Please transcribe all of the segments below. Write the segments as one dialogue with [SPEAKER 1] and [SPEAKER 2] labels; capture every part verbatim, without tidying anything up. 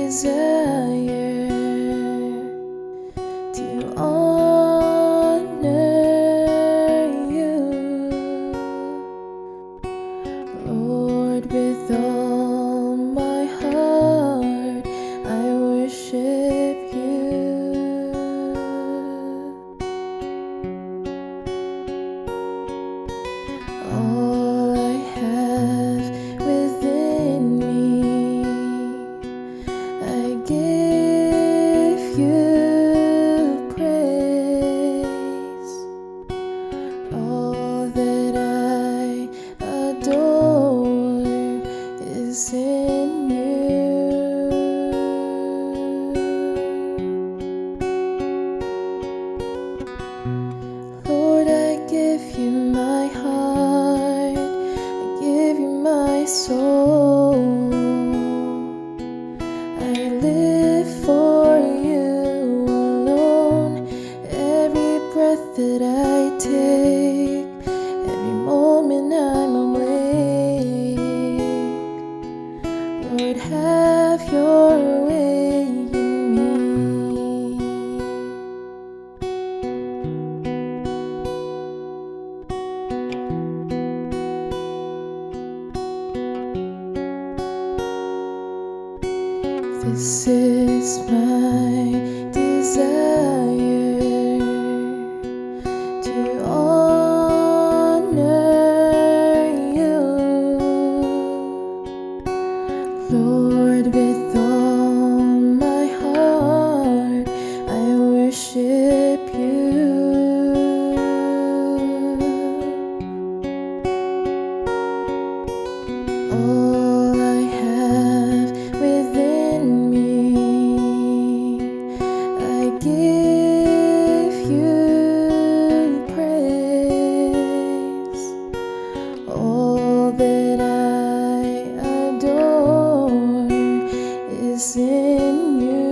[SPEAKER 1] desire to honor you, Lord. With all my heart I worship you. All I have within me, I give you praise. All that I adore is in you. Lord, I give you my heart, I give you my soul. I live for you alone. Every breath that I take, every moment I'm awake, Lord, have your way in me. This is my desire to honor you, Lord. With all my heart I worship you. All I have within me, I give you praise. All that I adore is in you.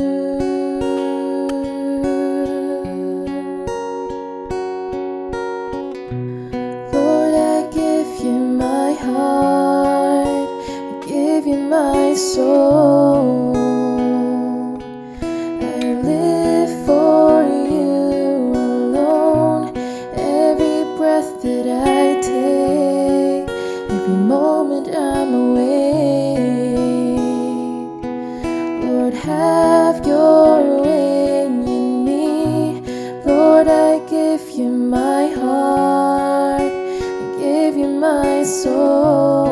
[SPEAKER 1] Lord, I give you my heart, I give you my soul. I live for you alone. Every breath that I take, every moment I'm awake, Lord, have your way in me. Lord, I give you my heart, I give you my soul.